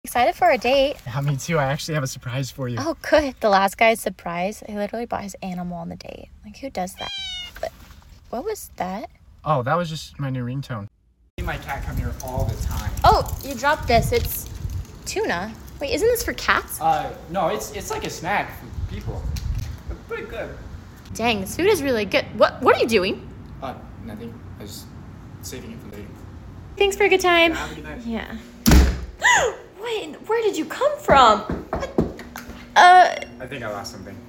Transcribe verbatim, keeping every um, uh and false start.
Excited for a date. Yeah, me too. I actually have a surprise for you. Oh, good. The last guy's surprise. He literally bought his animal on the date. Like, who does that? But what was that? Oh, that was just my new ringtone. I see my cat come here all the time. Oh, you dropped this. It's tuna. Wait, isn't this for cats? Uh, no, it's it's like a snack for people. But pretty good. Dang, this food is really good. What What are you doing? Uh, nothing. I was saving it for later. Thanks for a good time. Yeah, have a good night. Yeah. Wait, where did you come from? Uh, I think I lost something.